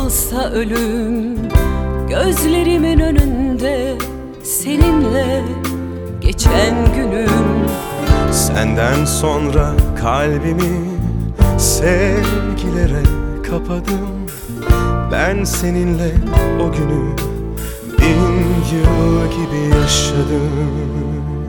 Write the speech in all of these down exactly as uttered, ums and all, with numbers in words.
olsa ölüm gözlerimin önünde seninle geçen günüm. Senden sonra kalbimi sevgilere kapadım. Ben seninle o günü bin yıl gibi yaşadım.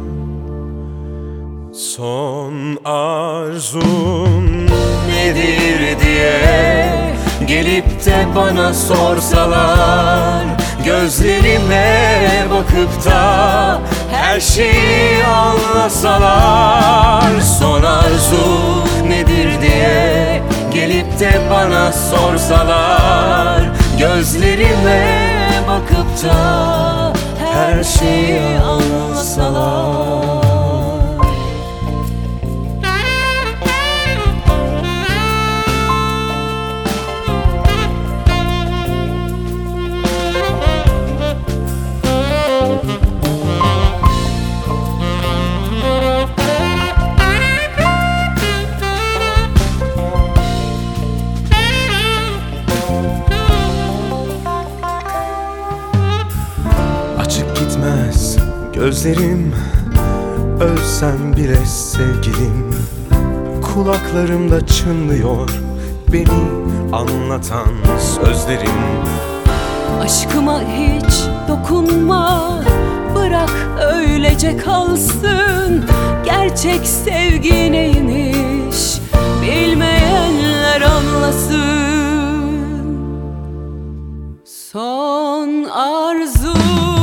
Son arzun nedir diye gelip de bana sorsalar, gözlerime bakıp da her şeyi anlasalar. Son arzu nedir diye gelip de bana sorsalar, gözlerime bakıp da her şeyi anlasalar. Açık gitmez gözlerim, ölsem bile sevgilim. Kulaklarımda çınlıyor beni anlatan sözlerim. Aşkıma hiç dokunma, bırak öylece kalsın. Gerçek sevgi neymiş bilmeyenler anlasın. Son arzu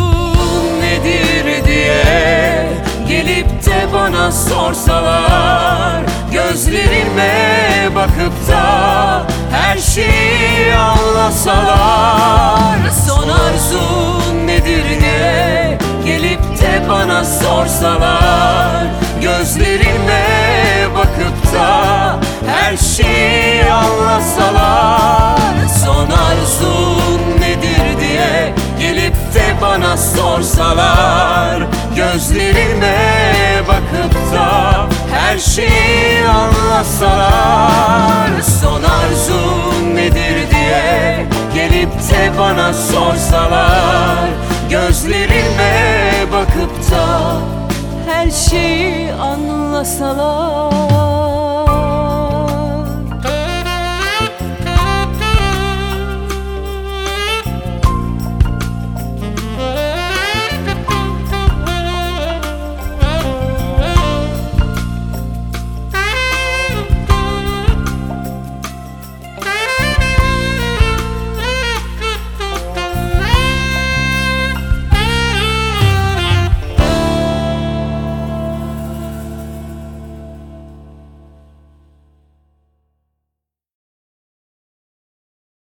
nedir diye gelip de bana sorsalar, gözlerime bakıp da her şeyi anlasalar. Son arzun nedir diye gelip de bana sorsalar, gözlerime bakıp da her şeyi anlasalar. Son arzun nedir diye gelip de bana sorsalar, gözlerime bakıp da her şeyi anlasalar. Son arzun nedir diye gelip de bana sorsalar, gözlerime bakıp da her şeyi anlasalar.